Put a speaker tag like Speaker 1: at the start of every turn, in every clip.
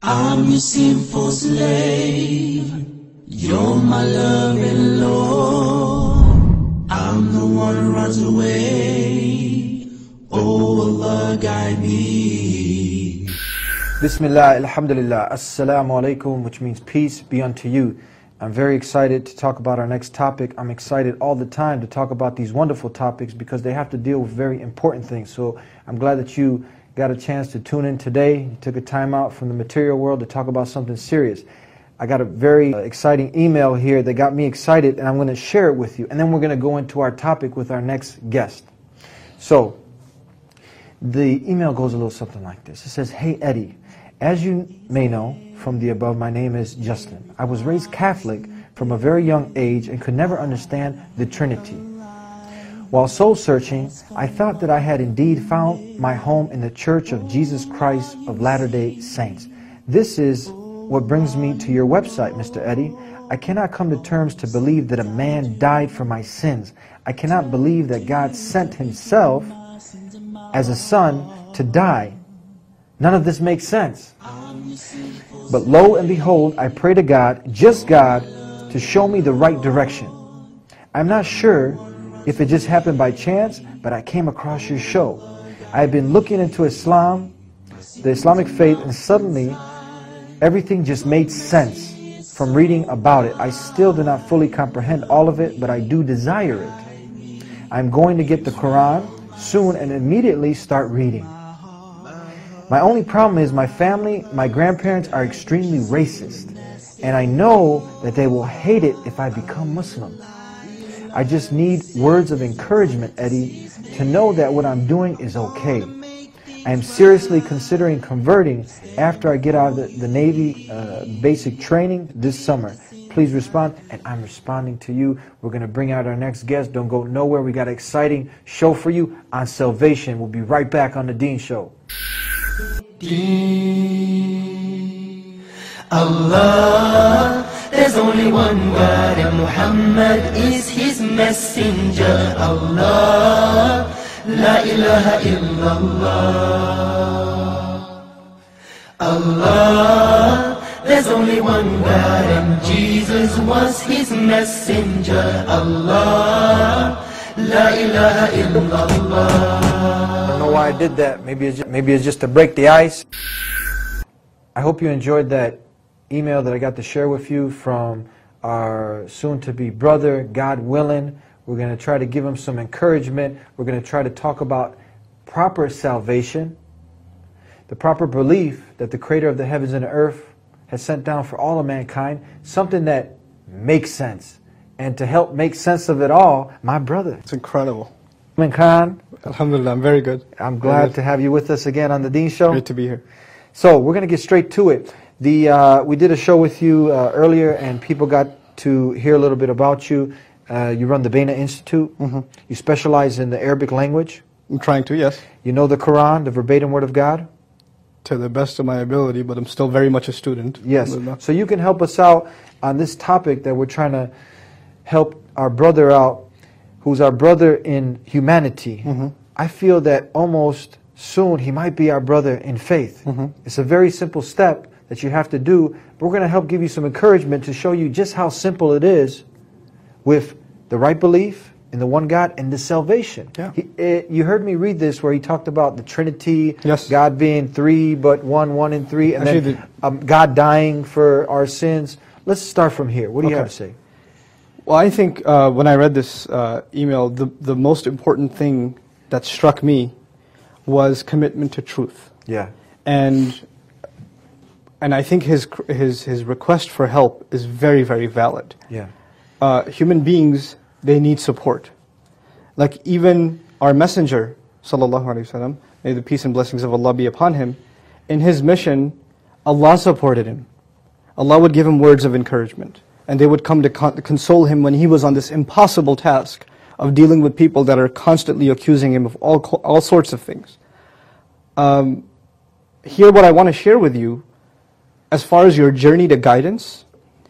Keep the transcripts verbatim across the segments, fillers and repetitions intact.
Speaker 1: I'm your sinful slave. You're my loving Lord. I'm the one who runs away. Oh Allah, guide me.
Speaker 2: Bismillah, alhamdulillah, assalamu alaikum, which means peace be unto you. I'm very excited to talk about our next topic. I'm excited all the time to talk about these wonderful topics because they have to deal with very important things. So I'm glad that you got a chance to tune in today. You took a time out from the material world to talk about something serious. I got a very exciting email here that got me excited, and I'm going to share it with you. And then we're going to go into our topic with our next guest. So the email goes a little something like this. It says, "Hey Eddie, as you may know from the above, my name is Justin. I was raised Catholic from a very young age and could never understand the Trinity. While soul searching, I thought that I had indeed found my home in the Church of Jesus Christ of Latter-day Saints. This is what brings me to your website, Mister Eddie. I cannot come to terms to believe that a man died for my sins. I cannot believe that God sent himself as a son to die. None of this makes sense. But lo and behold, I pray to God, just God, to show me the right direction. I'm not sure if it just happened by chance, but I came across your show. I have been looking into Islam, the Islamic faith, and suddenly everything just made sense from reading about it. I still do not fully comprehend all of it, but I do desire it. I'm going to get the Quran soon and immediately start reading. My only problem is my family, my grandparents are extremely racist, and I know that they will hate it if I become Muslim. I just need words of encouragement, Eddie, to know that what I'm doing is okay. I am seriously considering converting after I get out of the, the Navy uh, basic training this summer. Please respond." And I'm responding to you. We're going to bring out our next guest. Don't go nowhere. We got an exciting show for you on salvation. We'll be right back on the Deen Show.
Speaker 1: Allah, there's only one God and Muhammad is his messenger. Allah, la ilaha illallah. Allah, there's only one God and Jesus was his messenger. Allah, la ilaha illallah.
Speaker 2: I don't know why I did that. Maybe it's just, maybe it's just to break the ice. I hope you enjoyed that email that I got to share with you from our soon-to-be brother, God willing. We're going to try to give him some encouragement. We're going to try to talk about proper salvation, the proper belief that the Creator of the heavens and the earth has sent down for all of mankind, something that makes sense. And to help make sense of it all, my brother.
Speaker 3: It's incredible.
Speaker 2: Khan.
Speaker 3: Alhamdulillah, I'm very good.
Speaker 2: I'm glad good. to have you with us again on the Deen Show.
Speaker 3: Great to be here.
Speaker 2: So we're going to get straight to it. The uh, we did a show with you uh, earlier, and people got to hear a little bit about you. Uh, you run the Baina Institute. Mm-hmm. You specialize in the Arabic language.
Speaker 3: I'm trying to, yes.
Speaker 2: You know the Quran, the verbatim word of God?
Speaker 3: To the best of my ability, but I'm still very much a student.
Speaker 2: Yes. So you can help us out on this topic that we're trying to help our brother out, who's our brother in humanity. Mm-hmm. I feel that almost soon he might be our brother in faith. Mm-hmm. It's a very simple step that you have to do, but we're going to help give you some encouragement to show you just how simple it is with the right belief in the one God and the salvation.
Speaker 3: Yeah.
Speaker 2: He, it, you heard me read this where he talked about the Trinity,
Speaker 3: yes.
Speaker 2: God being three but one, one and three, and
Speaker 3: Actually,
Speaker 2: then um, God dying for our sins. Let's start from here. What do you
Speaker 3: okay.
Speaker 2: have to say?
Speaker 3: Well, I think uh, when I read this uh, email, the, the most important thing that struck me was commitment to truth.
Speaker 2: Yeah.
Speaker 3: And and I think his his his request for help is very, very valid.
Speaker 2: Yeah.
Speaker 3: Uh, human beings, they need support. Like even our messenger, sallallahu alaihi wasallam, may the peace and blessings of Allah be upon him, in his mission, Allah supported him. Allah would give him words of encouragement. And they would come to con console him when he was on this impossible task of dealing with people that are constantly accusing him of all, all sorts of things. Um, here what I want to share with you, as far as your journey to guidance,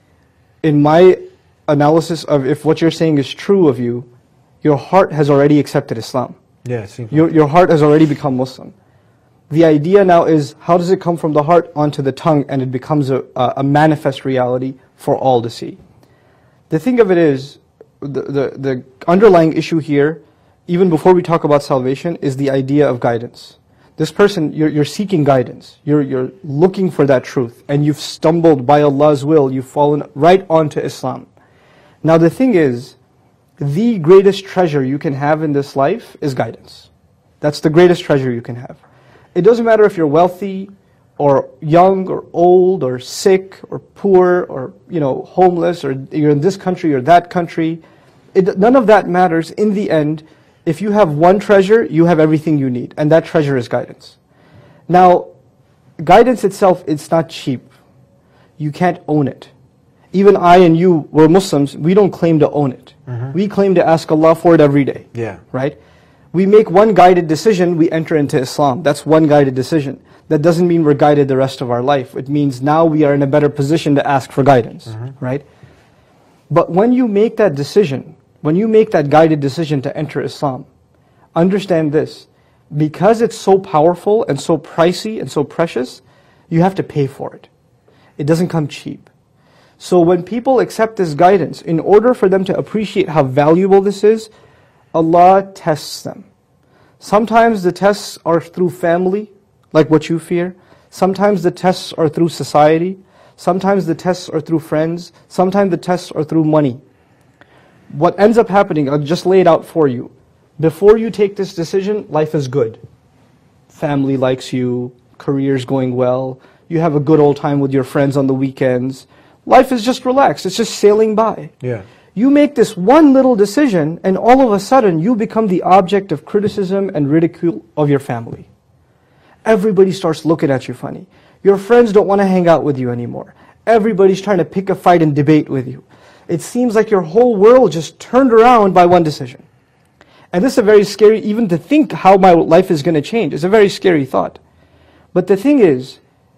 Speaker 3: in my analysis of if what you're saying is true of you, your heart has already accepted Islam.
Speaker 2: Yeah, it seems
Speaker 3: your,
Speaker 2: like
Speaker 3: your heart has already become Muslim. The idea now is, how does it come from the heart onto the tongue and it becomes a, a manifest reality for all to see? The thing of it is, the, the, the underlying issue here, even before we talk about salvation, is the idea of guidance. This person, you're, you're seeking guidance. You're, you're looking for that truth. And you've stumbled by Allah's will. You've fallen right onto Islam. Now the thing is, the greatest treasure you can have in this life is guidance. That's the greatest treasure you can have. It doesn't matter if you're wealthy, or young, or old, or sick, or poor, or you know, homeless, or you're in this country or that country. It, none of that matters. In the end, if you have one treasure, you have everything you need, and that treasure is guidance. Now, guidance itself, it's not cheap. You can't own it. Even I and you, we're Muslims, we don't claim to own it. Mm-hmm. We claim to ask Allah for it every day.
Speaker 2: Yeah.
Speaker 3: Right? We make one guided decision, we enter into Islam. That's one guided decision. That doesn't mean we're guided the rest of our life. It means now we are in a better position to ask for guidance. Mm-hmm. Right? But when you make that decision, when you make that guided decision to enter Islam, understand this. Because it's so powerful and so pricey and so precious, you have to pay for it. It doesn't come cheap. So when people accept this guidance, in order for them to appreciate how valuable this is, Allah tests them. Sometimes the tests are through family, like what you fear. Sometimes the tests are through society. Sometimes the tests are through friends. Sometimes the tests are through money. What ends up happening, I'll just lay it out for you. Before you take this decision, life is good. Family likes you, career's going well, you have a good old time with your friends on the weekends. Life is just relaxed, it's just sailing by.
Speaker 2: Yeah.
Speaker 3: You make this one little decision and all of a sudden you become the object of criticism and ridicule of your family. Everybody starts looking at you funny. Your friends don't want to hang out with you anymore. Everybody's trying to pick a fight and debate with you. It seems like your whole world just turned around by one decision. And this is a very scary, even to think how my life is going to change, it's a very scary thought. But the thing is,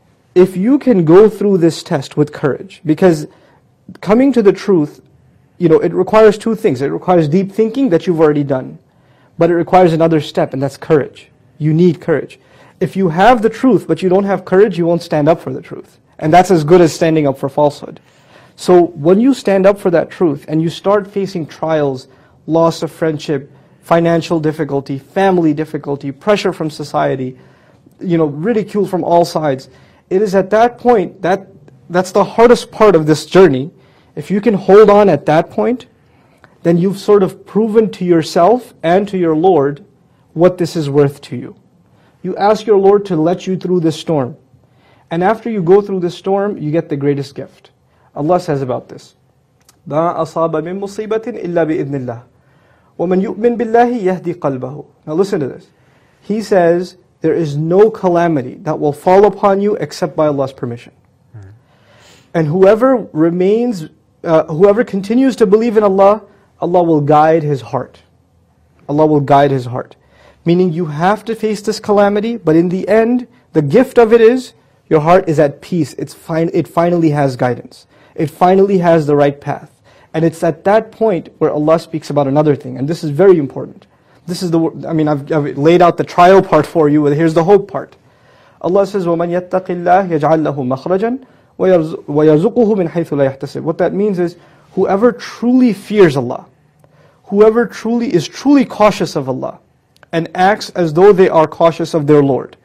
Speaker 3: if you can go through this test with courage, because coming to the truth, you know, it requires two things. It requires deep thinking that you've already done. But it requires another step, and that's courage. You need courage. If you have the truth, but you don't have courage, you won't stand up for the truth. And that's as good as standing up for falsehood. So when you stand up for that truth, and you start facing trials, loss of friendship, financial difficulty, family difficulty, pressure from society, you know, ridicule from all sides, it is at that point, that that's the hardest part of this journey. If you can hold on at that point, then you've sort of proven to yourself and to your Lord what this is worth to you. You ask your Lord to let you through this storm. And after you go through this storm, you get the greatest gift. Allah says about this, مَا أَصَابَ مِن مُصِيبَةٍ إِلَّا بِإِذْنِ اللَّهِ وَمَنْ يُؤْمِن بِاللَّهِ يَهْدِي قَلْبَهُ. Now listen to this. He says, there is no calamity that will fall upon you except by Allah's permission. Mm-hmm. And whoever remains, uh, whoever continues to believe in Allah, Allah will guide his heart. Allah will guide his heart. Meaning you have to face this calamity, but in the end, the gift of it is, your heart is at peace. It's fine. It finally has guidance. It finally has the right path. And it's at that point where Allah speaks about another thing. And this is very important. This is the, I mean, I've, I've laid out the trial part for you, but here's the hope part. Allah says, وَمَنْ يَتَّقِ اللَّهِ يَجْعَلْ لَهُ مَخْرَجًا وَيَرْزُقُهُ مِنْ حَيْثُ لَا يَحْتَسِبُ. What that means is, whoever truly fears Allah, whoever truly is truly cautious of Allah, and acts as though they are cautious of their Lord,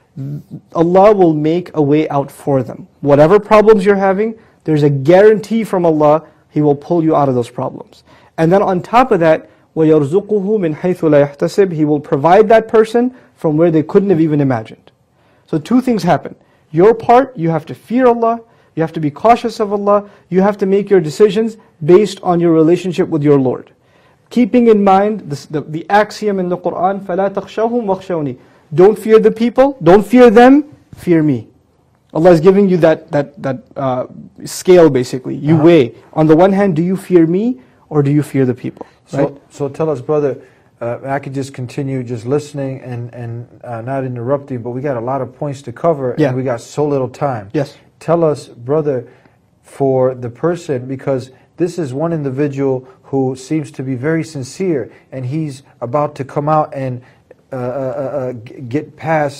Speaker 3: Allah will make a way out for them. Whatever problems you're having, there's a guarantee from Allah, He will pull you out of those problems. And then on top of that, وَيَرْزُقُهُ مِنْ حَيْثُ لَا يَحْتَسِبُ. He will provide that person from where they couldn't have even imagined. So two things happen. Your part, you have to fear Allah, you have to be cautious of Allah, you have to make your decisions based on your relationship with your Lord. Keeping in mind this, the, the axiom in the Qur'an, فَلَا تَخْشَوْهُمْ وَخْشَوْنِي. Don't fear the people, don't fear them, fear me. Allah is giving you that that that uh, scale basically. You uh-huh. weigh. On the one hand, do you fear me or do you fear the people? Right?
Speaker 2: So, so tell us, brother, uh, I could just continue just listening and, and uh, not interrupting, but we got a lot of points to cover
Speaker 3: yeah.
Speaker 2: and we got so little time.
Speaker 3: Yes.
Speaker 2: Tell us, brother, for the person, because this is one individual who seems to be very sincere and he's about to come out and uh, uh, uh, get past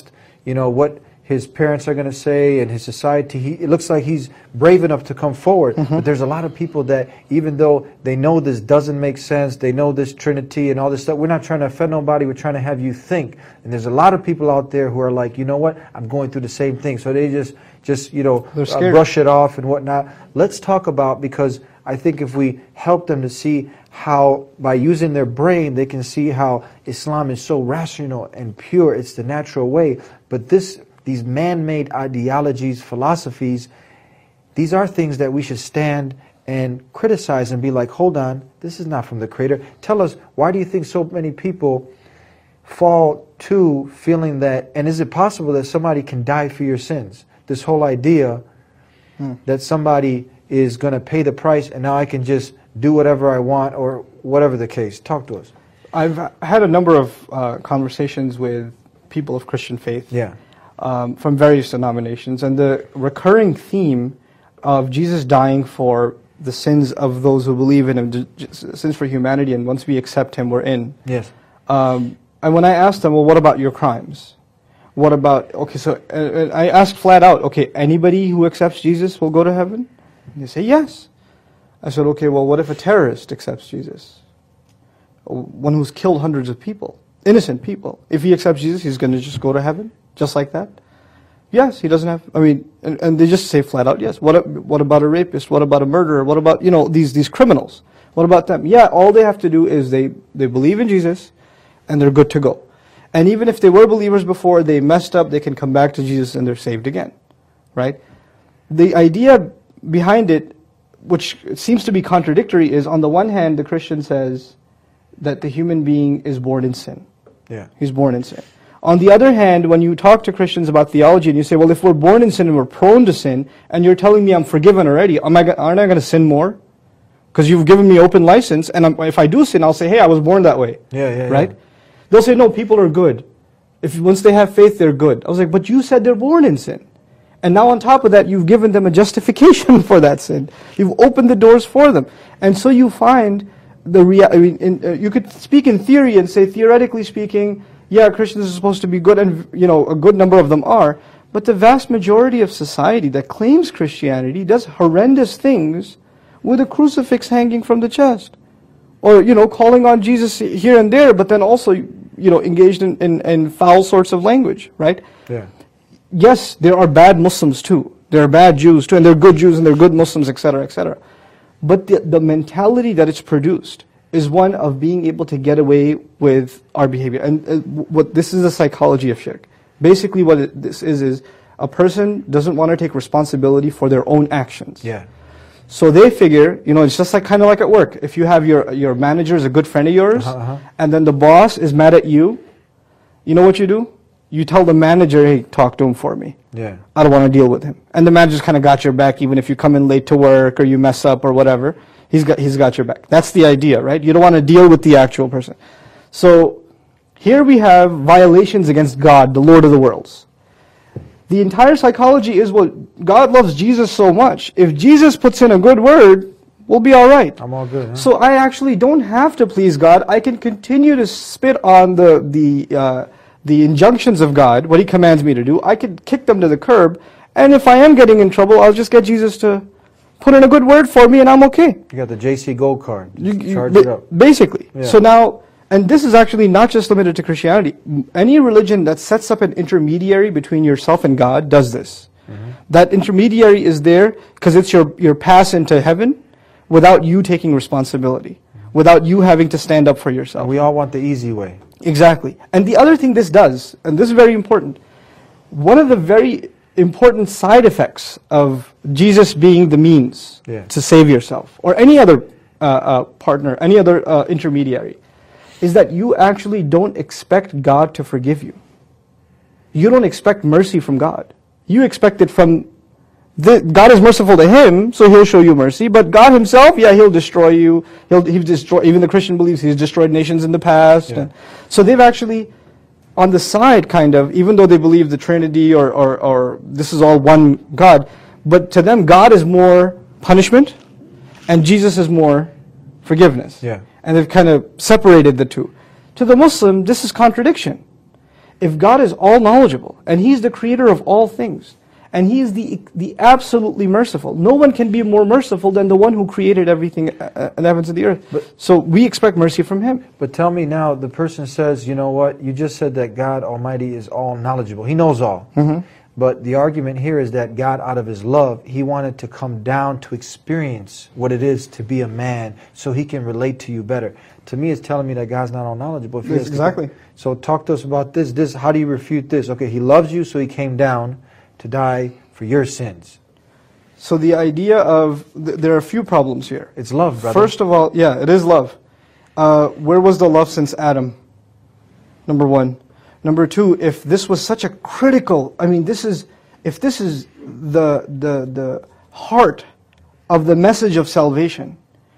Speaker 2: you know, what his parents are going to say and his society. He, it looks like he's brave enough to come forward. Mm-hmm. But there's a lot of people that, even though they know this doesn't make sense, they know this Trinity and all this stuff, we're not trying to offend nobody, we're trying to have you think. And there's a lot of people out there who are like, you know what, I'm going through the same thing. So they just, just you know, uh, brush it off and whatnot. Let's talk about, because I think if we help them to see how, by using their brain, they can see how Islam is so rational and pure, it's the natural way. But this, these man-made ideologies, philosophies, these are things that we should stand and criticize and be like, hold on, this is not from the Creator. Tell us, why do you think so many people fall to feeling that, and is it possible that somebody can die for your sins? This whole idea hmm. that somebody is going to pay the price and now I can just do whatever I want, or whatever the case. Talk to us.
Speaker 3: I've had a number of uh, conversations with people of Christian faith.
Speaker 2: Yeah.
Speaker 3: Um, from various denominations, and the recurring theme of Jesus dying for the sins of those who believe in Him, sins for humanity, and once we accept Him, we're in.
Speaker 2: Yes.
Speaker 3: Um, and when I asked them, well, what about your crimes? What about, okay, so uh, I asked flat out, okay, anybody who accepts Jesus will go to heaven? And they say, yes. I said, okay, well, what if a terrorist accepts Jesus? One who's killed hundreds of people, innocent people. If he accepts Jesus, he's going to just go to heaven? Just like that? Yes, he doesn't have, I mean, and, and they just say flat out, yes. What what about a rapist? What about a murderer? What about, you know, these these criminals? What about them? Yeah, all they have to do is they, they believe in Jesus, and they're good to go. And even if they were believers before, they messed up, they can come back to Jesus and they're saved again. Right? The idea behind it, which seems to be contradictory, is on the one hand, the Christian says that the human being is born in sin.
Speaker 2: Yeah.
Speaker 3: He's born in sin. On the other hand, when you talk to Christians about theology and you say, well, if we're born in sin and we're prone to sin, and you're telling me I'm forgiven already, am I, aren't I going to sin more? Because you've given me open license, and I'm, if I do sin, I'll say, hey, I was born that way.
Speaker 2: Yeah, yeah,
Speaker 3: right?
Speaker 2: Yeah.
Speaker 3: They'll say, no, people are good. If once they have faith, they're good. I was like, but you said they're born in sin. And now on top of that, you've given them a justification for that sin. You've opened the doors for them. And so you find the rea- I mean, in, uh, you could speak in theory and say, theoretically speaking, yeah, Christians are supposed to be good, and you know a good number of them are, but the vast majority of society that claims Christianity does horrendous things with a crucifix hanging from the chest, or you know calling on Jesus here and there, but then also you know engaged in, in, in foul sorts of language, right?
Speaker 2: Yeah.
Speaker 3: Yes, there are bad Muslims too. There are bad Jews too, and there are good Jews and there are good Muslims, et cetera, et cetera. But the, the mentality that it's produced is one of being able to get away with our behavior. And uh, what this is the psychology of shirk. Basically what it, this is, is a person doesn't want to take responsibility for their own actions.
Speaker 2: Yeah.
Speaker 3: So they figure, you know, it's just like kind of like at work. If you have your, your manager is a good friend of yours,
Speaker 2: uh-huh, uh-huh.
Speaker 3: and then the boss is mad at you, you know what you do? You tell the manager, hey, talk to him for me.
Speaker 2: Yeah.
Speaker 3: I don't want to deal with him. And the manager's kind of got your back even if you come in late to work or you mess up or whatever. He's got, he's got your back. That's the idea, right? You don't want to deal with the actual person. So here we have violations against God, the Lord of the worlds. The entire psychology is, well, God loves Jesus so much. If Jesus puts in a good word, we'll be all right.
Speaker 2: I'm all good. Huh?
Speaker 3: So I actually don't have to please God. I can continue to spit on the the uh, the injunctions of God, what He commands me to do. I could kick them to the curb, and if I am getting in trouble, I'll just get Jesus to put in a good word for me, and I'm okay.
Speaker 2: You got the J C Gold card.
Speaker 3: You, you,
Speaker 2: charge
Speaker 3: ba-
Speaker 2: it up.
Speaker 3: Basically.
Speaker 2: Yeah.
Speaker 3: So now, and this is actually not just limited to Christianity. Any religion that sets up an intermediary between yourself and God does this. Mm-hmm. That intermediary is there because it's your, your pass into heaven without you taking responsibility, without you having to stand up for yourself.
Speaker 2: And we all want the easy way.
Speaker 3: Exactly. And the other thing this does, and this is very important, one of the very important side effects of Jesus being the means
Speaker 2: yeah.
Speaker 3: to save yourself, or any other uh, uh, partner, any other uh, intermediary, is that you actually don't expect God to forgive you. You don't expect mercy from God. You expect it from, the, God is merciful to him, so he'll show you mercy, but God himself, yeah, he'll destroy you. He'll, he'll destroy, even the Christian believes he's destroyed nations in the past.
Speaker 2: Yeah.
Speaker 3: And so they've actually, on the side, kind of, even though they believe the Trinity or, or, or this is all one God, but to them, God is more punishment, and Jesus is more forgiveness.
Speaker 2: Yeah.
Speaker 3: And they've kind of separated the two. To the Muslim, this is contradiction. If God is all knowledgeable, and He's the creator of all things, and He is the, the absolutely merciful, no one can be more merciful than the one who created everything uh, in the heavens and the earth. But, so we expect mercy from Him.
Speaker 2: But tell me now, the person says, you know what, you just said that God Almighty is all knowledgeable. He knows all. Mm-hmm. But the argument here is that God, out of His love, He wanted to come down to experience what it is to be a man so He can relate to you better. To me, it's telling me that God's not all knowledgeable. If he has
Speaker 3: exactly.
Speaker 2: To, so talk to us about this. This. How do you refute this? Okay, He loves you, so He came down to die for your sins.
Speaker 3: So the idea of, th there are a few problems here.
Speaker 2: It's love, brother.
Speaker 3: First of all, yeah, it is love. Uh, where was the love since Adam? Number one. Number two, if this was such a critical, I mean, this is, if this is the, the, the heart of the message of salvation,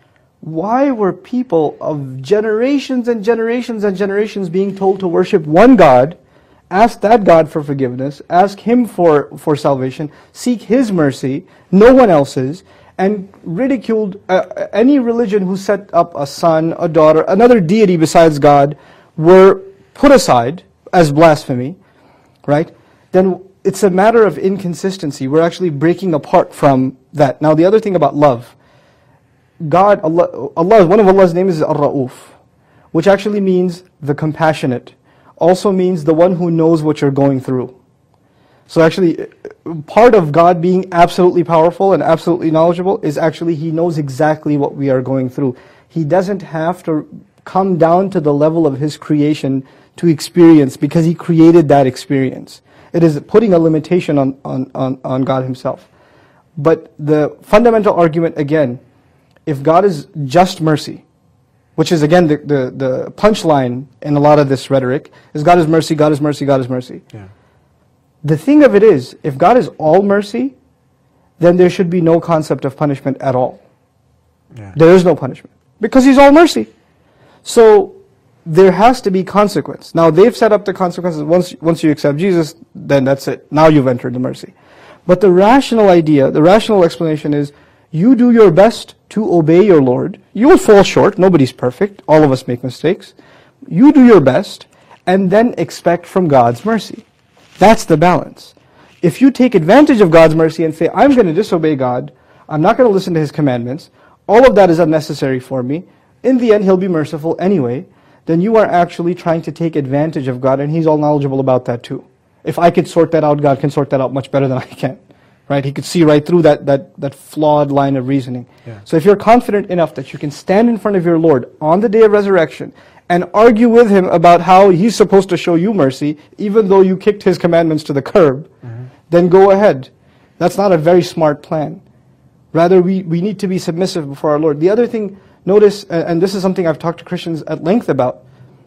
Speaker 3: why were people of generations and generations and generations being told to worship one God, ask that God for forgiveness, ask Him for, for salvation, seek His mercy, no one else's, and ridiculed uh, any religion who set up a son, a daughter, another deity besides God, were put aside as blasphemy, right? Then it's a matter of inconsistency. We're actually breaking apart from that. Now the other thing about love, God, Allah, Allah, one of Allah's names is Ar-Ra'uf, which actually means the compassionate. Also means the one who knows what you're going through. So actually, part of God being absolutely powerful and absolutely knowledgeable is actually He knows exactly what we are going through. He doesn't have to come down to the level of His creation to experience, because He created that experience. It is putting a limitation on, on, on, on God Himself. But the fundamental argument, again, if God is just mercy, which is again the, the, the punchline in a lot of this rhetoric, is God is mercy, God is mercy, God is mercy.
Speaker 2: Yeah.
Speaker 3: The thing of it is, if God is all mercy, then there should be no concept of punishment at all.
Speaker 2: Yeah.
Speaker 3: There is no punishment, because He's all mercy. So there has to be consequence. Now they've set up the consequences. Once, once you accept Jesus, then that's it. Now you've entered the mercy. But the rational idea, the rational explanation is, you do your best to obey your Lord. You will fall short. Nobody's perfect. All of us make mistakes. You do your best, and then expect from God's mercy. That's the balance. If you take advantage of God's mercy and say, I'm going to disobey God, I'm not going to listen to His commandments, all of that is unnecessary for me, in the end He'll be merciful anyway, then you are actually trying to take advantage of God, and He's all knowledgeable about that too. If I could sort that out, God can sort that out much better than I can. Right? He could see right through that, that, that flawed line of reasoning.
Speaker 2: Yeah.
Speaker 3: So if you're confident enough that you can stand in front of your Lord on the day of resurrection and argue with Him about how He's supposed to show you mercy, even though you kicked His commandments to the curb, mm-hmm. then go ahead. That's not a very smart plan. Rather, we, we need to be submissive before our Lord. The other thing, notice, and this is something I've talked to Christians at length about,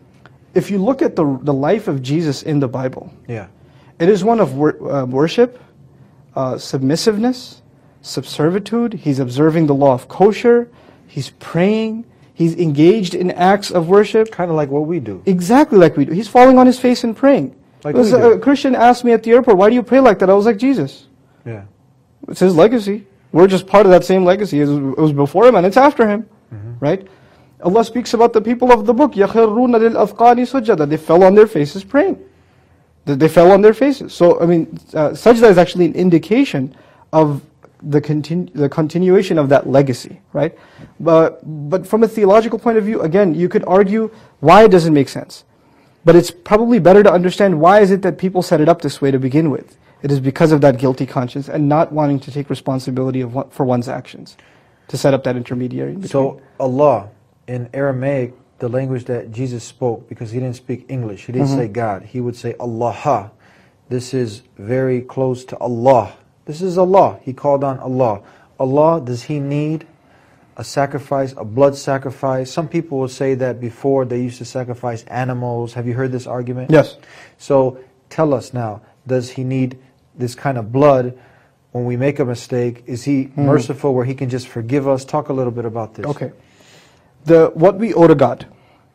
Speaker 3: if you look at the, the life of Jesus in the Bible,
Speaker 2: yeah.
Speaker 3: it is one of wor uh, worship, Uh, submissiveness, subservitude. He's observing the law of kosher. He's praying. He's engaged in acts of worship.
Speaker 2: Kind of like what we do.
Speaker 3: Exactly like we do. He's falling on his face and praying.
Speaker 2: Like
Speaker 3: was,
Speaker 2: we do.
Speaker 3: A Christian asked me at the airport, why do you pray like that? I was like, Jesus.
Speaker 2: Yeah.
Speaker 3: It's His legacy. We're just part of that same legacy. It was before Him and it's after Him. Mm-hmm. Right? Allah speaks about the people of the book. يَخِرُّونَ لِلْأَذْقَانِ سُجَّدًا. They fell on their faces praying. They fell on their faces. So, I mean, uh, sajda is actually an indication of the, continu the continuation of that legacy, right? But, but from a theological point of view, again, you could argue why it doesn't make sense. But it's probably better to understand why is it that people set it up this way to begin with. It is because of that guilty conscience and not wanting to take responsibility of what, for one's actions, to set up that intermediary in between.
Speaker 2: So, Allah, in Aramaic, the language that Jesus spoke, because He didn't speak English, He didn't mm-hmm. say God, He would say Allah. This is very close to Allah. This is Allah. He called on Allah. Allah, does He need a sacrifice, a blood sacrifice? Some people will say that before they used to sacrifice animals. Have you heard this argument?
Speaker 3: Yes.
Speaker 2: So tell us now, does He need this kind of blood when we make a mistake? Is He mm-hmm. merciful where He can just forgive us? Talk a little bit about this.
Speaker 3: Okay. The, what we owe to God.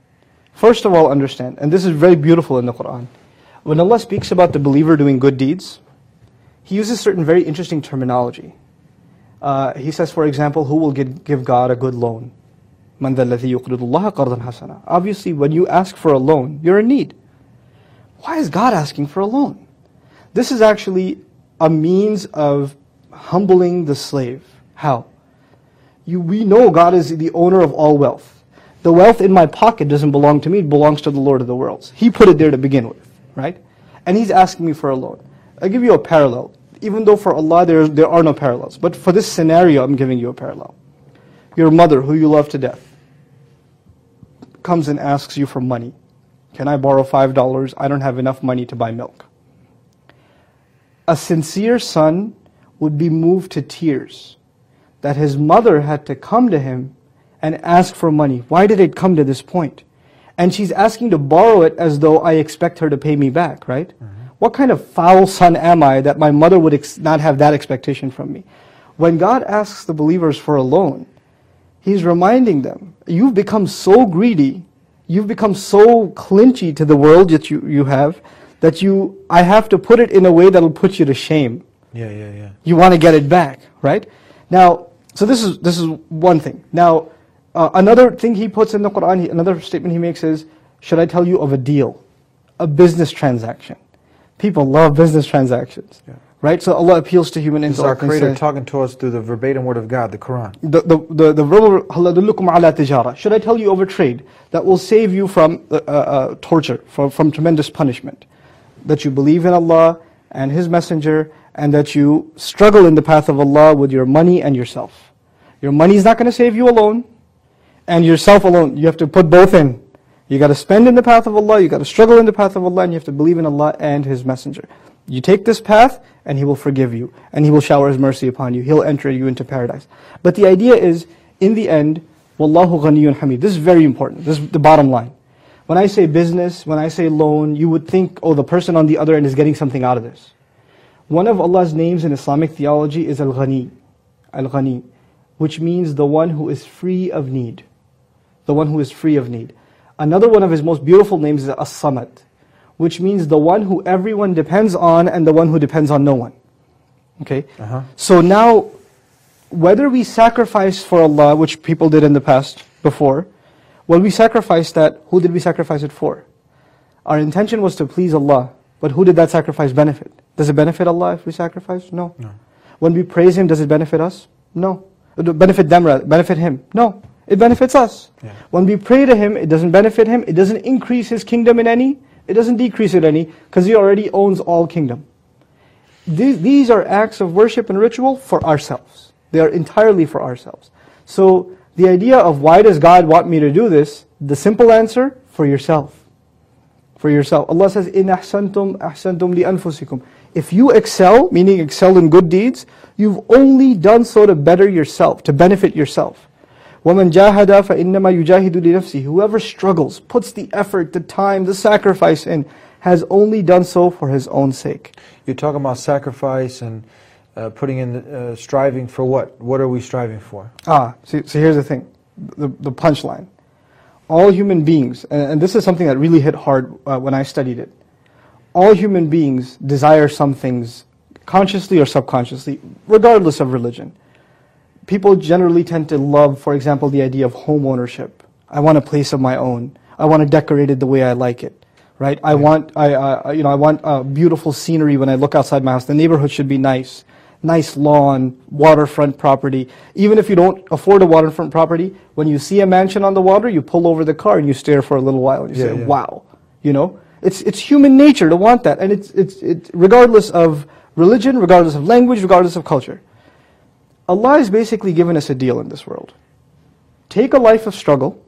Speaker 3: First of all, understand, and this is very beautiful in the Quran, when Allah speaks about the believer doing good deeds, He uses certain very interesting terminology. Uh, he says, for example, who will give, give God a good loan? مَنْ ذَا الَّذِي يُقْرِضُ اللَّهَ قَرْضًا حَسَنًا. Obviously, when you ask for a loan, you're in need. why is God asking for a loan? This is actually a means of humbling the slave. How? You, we know God is the owner of all wealth. The wealth in my pocket doesn't belong to me, it belongs to the Lord of the worlds. He put it there to begin with, right? And He's asking me for a loan. I'll give you a parallel. Even though for Allah there, there are no parallels. But for this scenario, I'm giving you a parallel. Your mother, who you love to death, comes and asks you for money. Can I borrow five dollars? I don't have enough money to buy milk. A sincere son would be moved to tears that his mother had to come to him and ask for money. Why did it come to this point? And she's asking to borrow it as though I expect her to pay me back, right? Mm-hmm. What kind of foul son am I that my mother would ex- not have that expectation from me? When God asks the believers for a loan, He's reminding them, you've become so greedy, you've become so clinchy to the world that you, you have, that you, I have to put it in a way that'll put you to shame.
Speaker 2: Yeah, yeah, yeah.
Speaker 3: You want to get it back, right? Now, so this is this is one thing. Now, uh, another thing He puts in the Quran, he, another statement He makes is, should I tell you of a deal, a business transaction? People love business transactions, yeah. Right? So Allah appeals to human
Speaker 2: intellect. This is our Creator talking to us through the verbatim word of God, the Quran. The the
Speaker 3: the, the verbal, هَلْ أَدُلُّكُمْ عَلَى تِجَارَةٍ. Should I tell you of a trade that will save you from uh, uh, torture, from, from tremendous punishment? That you believe in Allah and His Messenger, and that you struggle in the path of Allah with your money and yourself. Your money is not going to save you alone, and yourself alone. You have to put both in. You got to spend in the path of Allah, you got to struggle in the path of Allah, and you have to believe in Allah and His Messenger. You take this path, and He will forgive you, and He will shower His mercy upon you. He'll enter you into paradise. But the idea is, in the end, Wallahu Ghaniyyun Hamid. This is very important. This is the bottom line. When I say business, when I say loan, you would think, oh, the person on the other end is getting something out of this. One of Allah's names in Islamic theology is Al-Ghani, Al-Ghani, which means the one who is free of need. The one who is free of need. Another one of His most beautiful names is As-Samad, which means the one who everyone depends on and the one who depends on no one. Okay? Uh-huh. So now, whether we sacrifice for Allah, which people did in the past, before, when we sacrificed that, who did we sacrifice it for? Our intention was to please Allah, but who did that sacrifice benefit? Does it benefit Allah if we sacrifice? No. No. When we praise Him, does it benefit us? No. It benefit them rather, benefit Him? No. It benefits us. Yeah. When we pray to Him, it doesn't benefit Him, it doesn't increase His kingdom in any, it doesn't decrease it any, because He already owns all kingdom. These, these are acts of worship and ritual for ourselves. They are entirely for ourselves. So, the idea of why does God want me to do this, the simple answer, for yourself. For yourself. Allah says, إِنْ أَحْسَنْتُمْ أَحْسَنْتُمْ لِأَنفُسِكُمْ. If you excel, meaning excel in good deeds, you've only done so to better yourself, to benefit yourself. وَمَنْ جَاهَدَ فَإِنَّمَا يُجَاهِدُ لِنَفْسِهِ. Whoever struggles, puts the effort, the time, the sacrifice in, has only done so for his own sake.
Speaker 2: You're talking about sacrifice and uh, putting in, uh, striving for what? What are we striving for?
Speaker 3: Ah, see, so here's the thing, the, the punchline. All human beings, and, and this is something that really hit hard uh, when I studied it. All human beings desire some things, consciously or subconsciously, regardless of religion. People generally tend to love, for example, the idea of home ownership. I want a place of my own. I want to decorate it the way I like it, right? I want, I, uh, you know, I want uh, beautiful scenery when I look outside my house. The neighborhood should be nice, nice lawn, waterfront property. Even if you don't afford a waterfront property, when you see a mansion on the water, you pull over the car and you stare for a little while and you yeah, say, yeah. "Wow," you know. It's it's human nature to want that, and it's it's it regardless of religion, regardless of language, regardless of culture. Allah has basically given us a deal in this world. Take a life of struggle,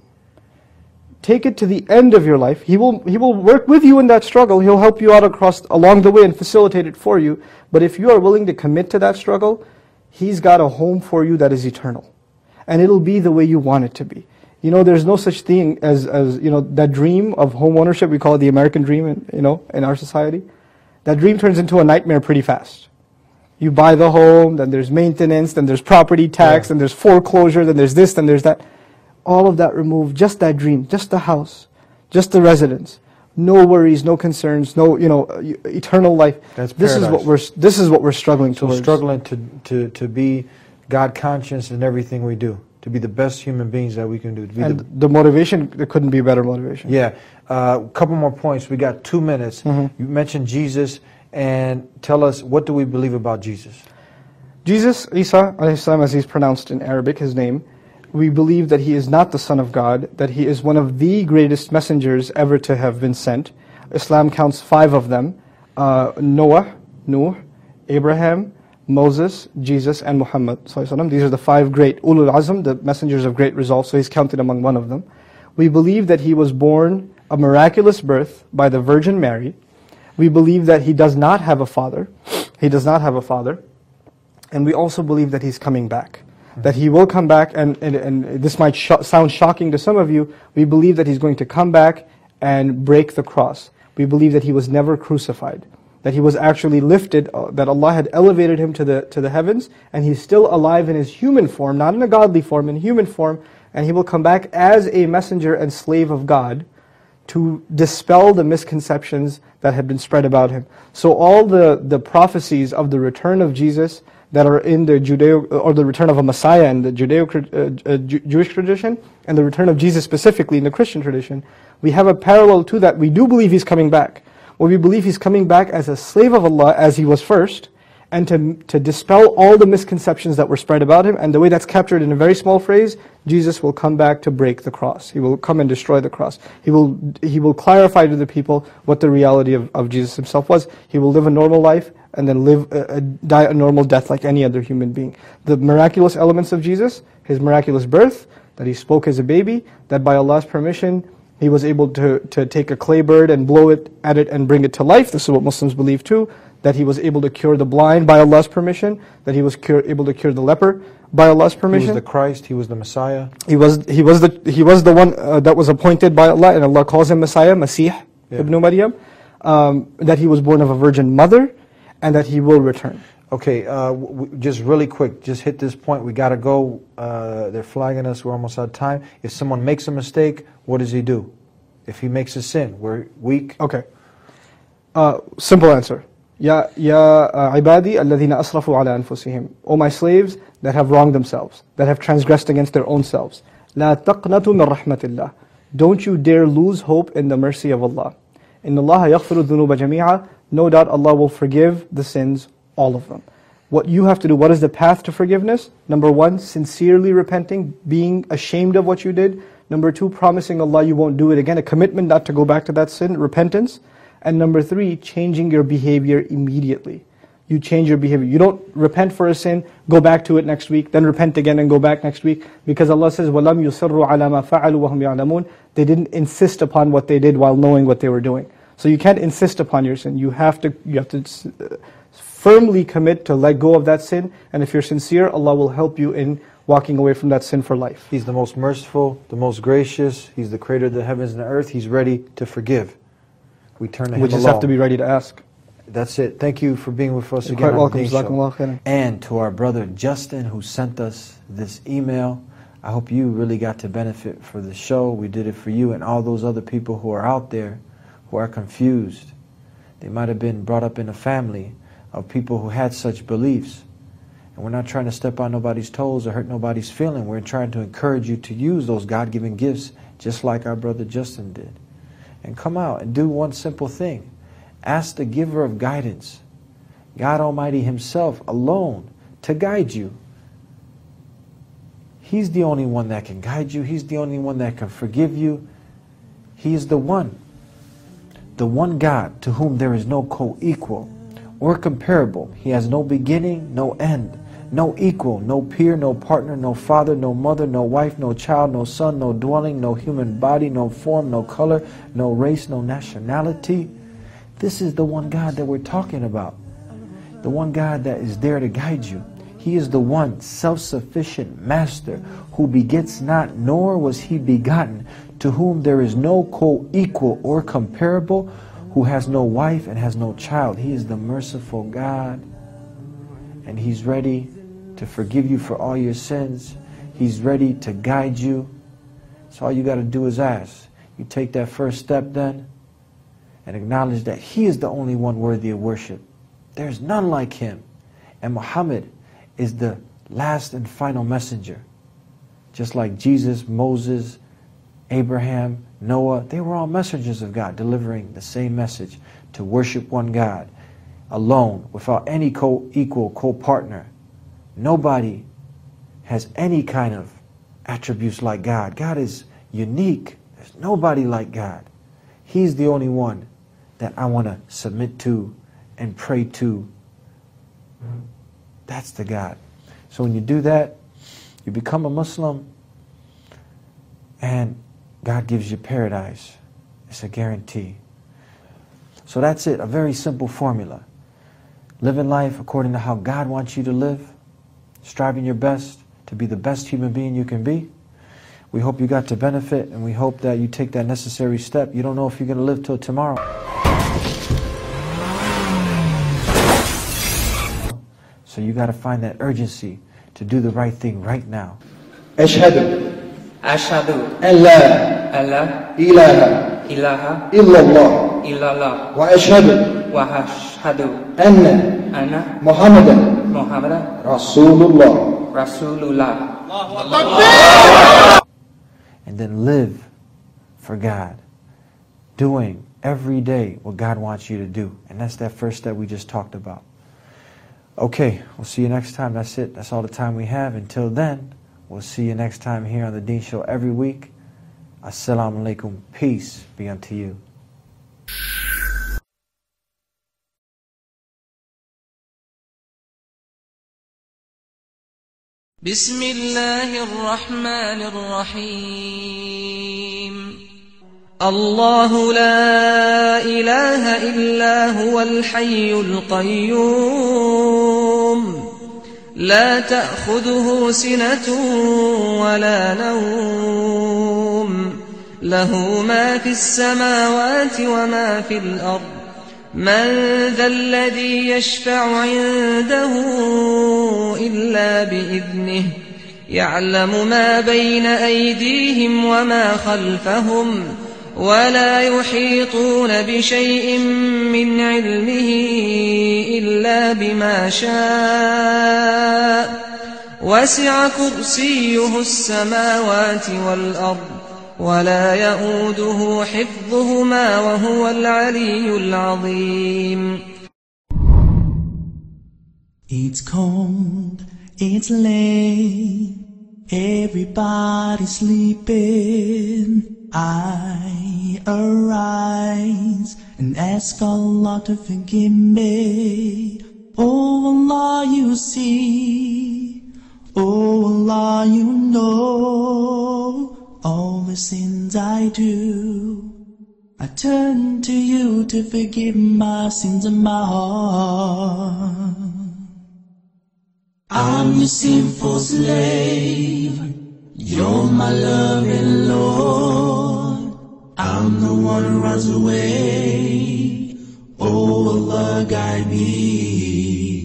Speaker 3: take it to the end of your life. He will He will work with you in that struggle. He'll help you out across along the way and facilitate it for you. But if you are willing to commit to that struggle, He's got a home for you that is eternal. And it'll be the way you want it to be. You know, there's no such thing as, as you know, that dream of home ownership. We call it the American dream, in, you know, in our society. That dream turns into a nightmare pretty fast. You buy the home, then there's maintenance, then there's property tax, yeah. then there's foreclosure, then there's this, then there's that. All of that removed, just that dream, just the house, just the residence. No worries, no concerns, no, you know, eternal life.
Speaker 2: That's
Speaker 3: this
Speaker 2: paradise.
Speaker 3: is what we're this is what we're struggling
Speaker 2: so
Speaker 3: towards.
Speaker 2: Struggling to, to, to be God conscious in everything we do. to be the best human beings that we can do. To be
Speaker 3: And
Speaker 2: the,
Speaker 3: the motivation, there couldn't be a better motivation.
Speaker 2: yeah. A uh, couple more points. We got two minutes.
Speaker 3: Mm-hmm.
Speaker 2: You mentioned Jesus, and tell us, what do we believe about Jesus?
Speaker 3: Jesus, Isa, alayhi salam, as he's pronounced in Arabic, his name, we believe that he is not the Son of God, that he is one of the greatest messengers ever to have been sent. Islam counts five of them, uh, Noah, Nuh, Abraham, Moses, Jesus, and Muhammad. These are the five great Ulul Azm, the messengers of great results, so he's counted among one of them. We believe that he was born a miraculous birth by the Virgin Mary. We believe that he does not have a father. He does not have a father. And we also believe that he's coming back. That he will come back, and, and, and this might sh sound shocking to some of you, we believe that he's going to come back and break the cross. We believe that he was never crucified. That he was actually lifted, uh, that Allah had elevated him to the, to the heavens, and he's still alive in his human form, not in a godly form, in human form, and he will come back as a messenger and slave of God to dispel the misconceptions that had been spread about him. So all the, the prophecies of the return of Jesus that are in the Judeo, or the return of a Messiah in the Judeo uh, uh, Jewish tradition, and the return of Jesus specifically in the Christian tradition, we have a parallel to that. We do believe he's coming back. Well, we believe he's coming back as a slave of Allah, as he was first, and to, to dispel all the misconceptions that were spread about him. And the way that's captured in a very small phrase, Jesus will come back to break the cross. He will come and destroy the cross. He will, he will clarify to the people what the reality of, of Jesus himself was. He will live a normal life and then live a, a, die a normal death like any other human being. The miraculous elements of Jesus, his miraculous birth, that he spoke as a baby, that by Allah's permission, he was able to, to take a clay bird and blow it at it and bring it to life. This is what Muslims believe too. That he was able to cure the blind by Allah's permission. That he was cure, able to cure the leper by Allah's permission.
Speaker 2: He was the Christ, he was the Messiah.
Speaker 3: He was, he was, the, he was the one uh, that was appointed by Allah, and Allah calls him Messiah, Masih, yeah. Ibn Maryam. Um, that he was born of a virgin mother, and that he will return.
Speaker 2: Okay, uh, w just really quick, just hit this point. We got to go. Uh, they're flagging us. We're almost out of time. If someone makes a mistake, what does he do? If he makes a sin, we're weak.
Speaker 3: Okay. Uh, simple answer. Ya ya ibadi alladhina asrafu ala anfusihim. O my slaves that have wronged themselves, that have transgressed against their own selves. La taqnatu min rahmatillah. Don't you dare lose hope in the mercy of Allah. Inna Allah yaghfiru dhunuba jami'a. No doubt Allah will forgive the sins, all of them. What you have to do, what is the path to forgiveness? Number one, sincerely repenting, being ashamed of what you did. Number two, promising Allah you won't do it again, a commitment not to go back to that sin, repentance. And number three, changing your behavior immediately. You change your behavior. You don't repent for a sin, go back to it next week, then repent again and go back next week. Because Allah says, وَلَمْ يُصِرُّوا عَلَى مَا فَعَلُوا وَهُمْ يَعْلَمُونَ. They didn't insist upon what they did while knowing what they were doing. So you can't insist upon your sin. You have to, you have to uh, firmly commit to let go of that sin. And if you're sincere, Allah will help you in walking away from that sin for life.
Speaker 2: He's the most merciful, the most gracious. He's the creator of the heavens and the earth. He's ready to forgive. We turn to Him
Speaker 3: We just
Speaker 2: alone.
Speaker 3: have to be ready to ask.
Speaker 2: That's it. Thank you for being with us
Speaker 3: You're
Speaker 2: again.
Speaker 3: quite welcome.
Speaker 2: On the Deen
Speaker 3: Jazakumullah
Speaker 2: Show.
Speaker 3: khairan.
Speaker 2: And to our brother Justin, who sent us this email. I hope you really got to benefit for the show. We did it for you and all those other people who are out there who are confused. They might have been brought up in a family of people who had such beliefs. And we're not trying to step on nobody's toes or hurt nobody's feeling. We're trying to encourage you to use those God-given gifts just like our brother Justin did. And come out and do one simple thing. Ask the giver of guidance, God Almighty Himself alone, to guide you. He's the only one that can guide you. He's the only one that can forgive you. He is the one. The one God to whom there is no co-equal or comparable. He has no beginning, no end, no equal, no peer, no partner, no father, no mother, no wife, no child, no son, no dwelling, no human body, no form, no color, no race, no nationality. This is the one God that we're talking about. The one God that is there to guide you. He is the one self-sufficient master who begets not, nor was He begotten, to whom there is no co-equal or comparable, who has no wife and has no child. He is the merciful God, and He's ready to forgive you for all your sins. He's ready to guide you. So all you got to do is ask. You take that first step then, and acknowledge that He is the only one worthy of worship. There's none like Him. And Muhammad is the last and final messenger. Just like Jesus, Moses, Abraham, Noah, they were all messengers of God, delivering the same message, to worship one God, alone, without any co-equal, co-partner. Nobody has any kind of attributes like God. God is unique. There's nobody like God. He's the only one that I want to submit to and pray to. That's the God. So when you do that, you become a Muslim, and God gives you paradise. It's a guarantee. So that's it, a very simple formula. Living life according to how God wants you to live, striving your best to be the best human being you can be. We hope you got to benefit, and we hope that you take that necessary step. You don't know if you're going to live till tomorrow. So you got to find that urgency to do the right thing right now.
Speaker 3: أشهد
Speaker 4: أشهد
Speaker 3: أن لا
Speaker 4: أن لا
Speaker 3: إله
Speaker 4: إله
Speaker 3: إلا الله
Speaker 4: إلا الله
Speaker 3: وأشهد
Speaker 4: وأشهد
Speaker 3: أن
Speaker 4: أن
Speaker 3: محمدا
Speaker 4: محمدا
Speaker 3: رسول الله.
Speaker 4: رسول الله.
Speaker 2: And then live for God, doing every day what God wants you to do. And that's that first step we just talked about. Okay, we'll see you next time. That's it. That's all the time we have. Until then, we'll see you next time here on the Deen Show every week. Assalamu alaikum. Peace be unto you.
Speaker 5: بسم الله الرحمن الرحيم الله لا إله إلا هو الحي القيوم لا تأخذه سنة ولا نوم له ما في السماوات وما في الأرض من ذا الذي يشفع عنده إلا بإذنه يعلم ما بين أيديهم وما خلفهم ولا يحيطون بشيء من علمه إلا بما شاء وسع كرسيه السماوات والأرض ولا يؤوده حفظهما وهو العلي العظيم.
Speaker 1: It's cold, it's late, everybody's sleeping. I arise and ask Allah to forgive me. Oh Allah, you see, oh Allah, you know all the sins I do. I turn to you to forgive my sins of my heart. I'm your sinful slave, you're my loving Lord. I'm the one who runs away, oh Allah, guide me.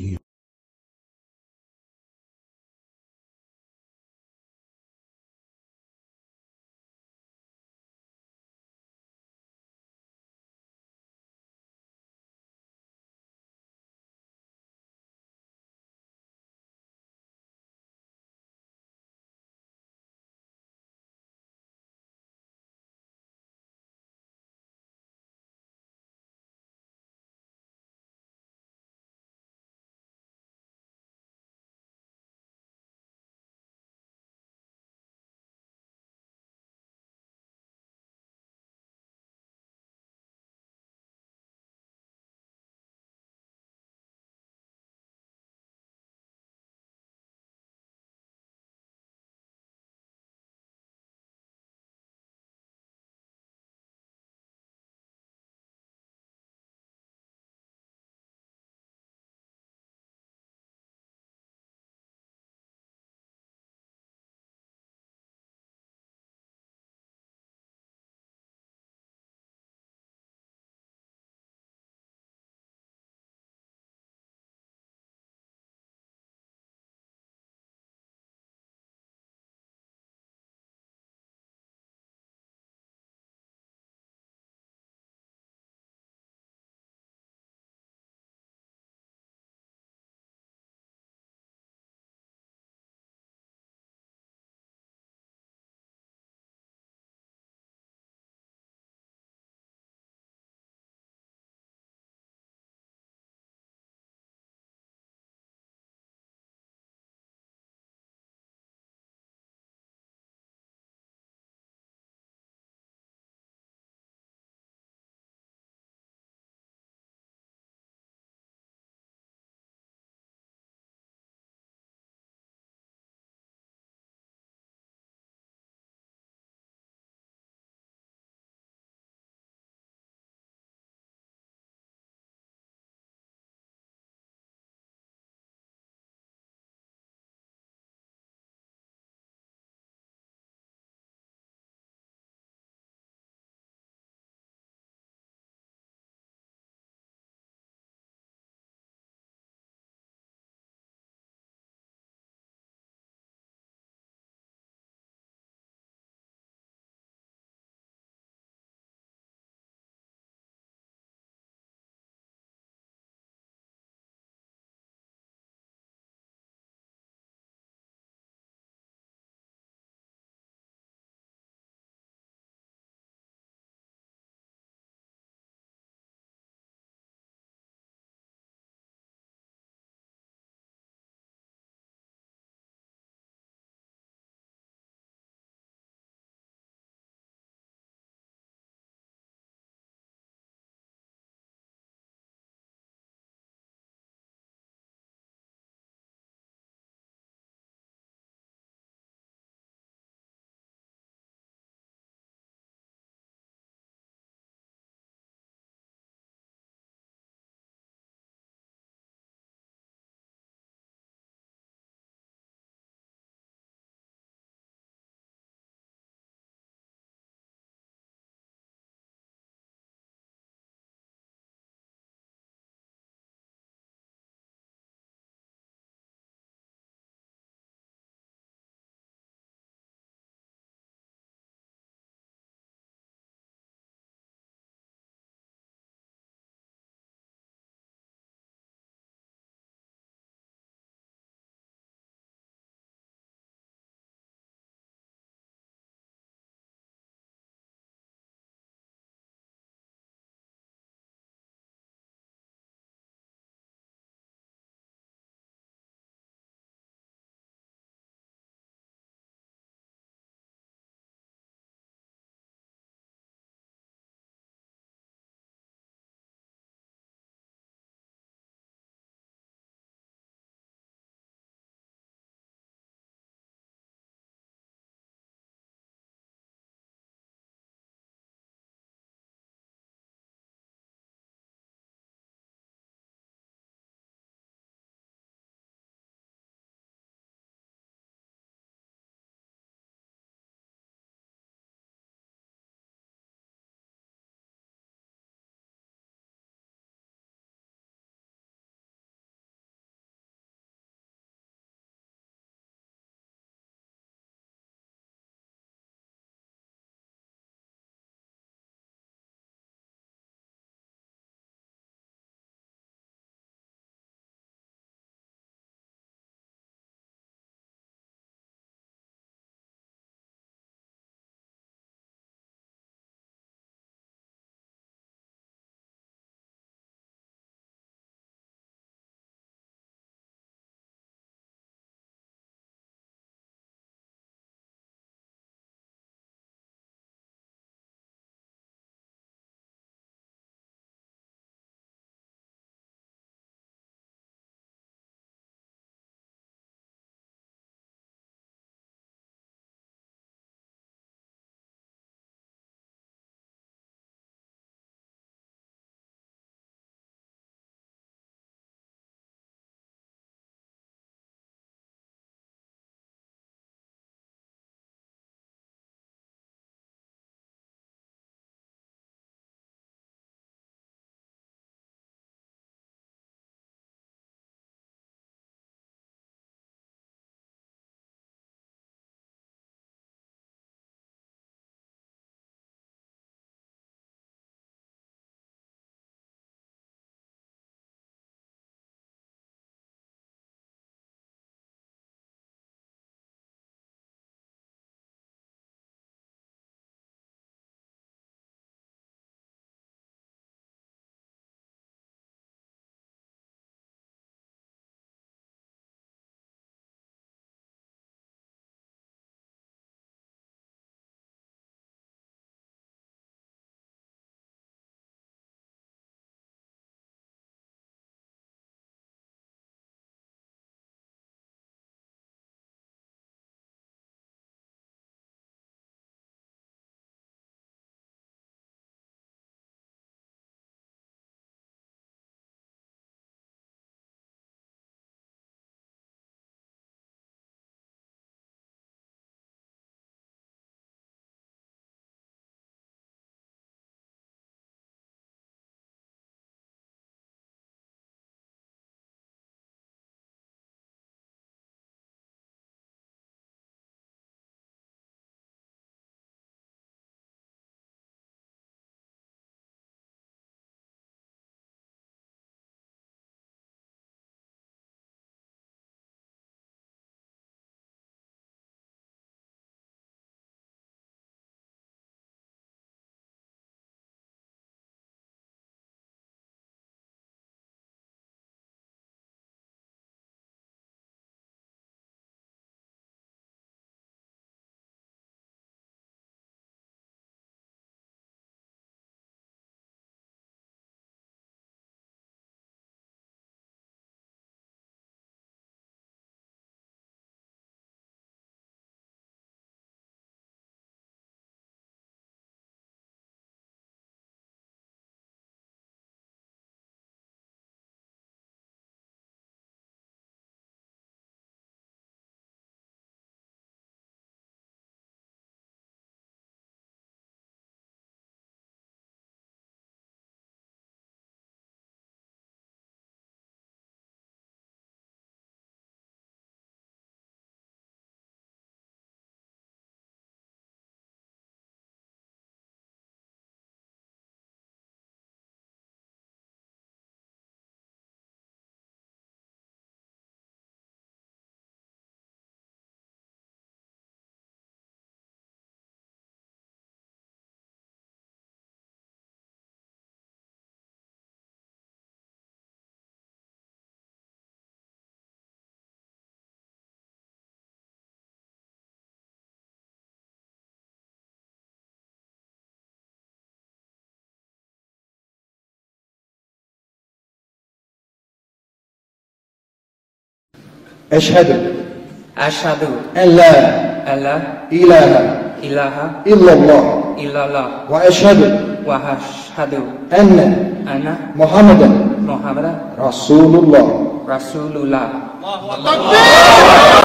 Speaker 6: أشهد
Speaker 4: أشهد
Speaker 6: أن لا
Speaker 4: أن لا
Speaker 6: إله
Speaker 4: إله
Speaker 6: إلا الله
Speaker 4: إلا الله
Speaker 6: وأشهد
Speaker 4: وأشهد
Speaker 6: أن
Speaker 4: أن
Speaker 6: محمدا
Speaker 4: محمدا
Speaker 6: رسول الله.
Speaker 4: رسول الله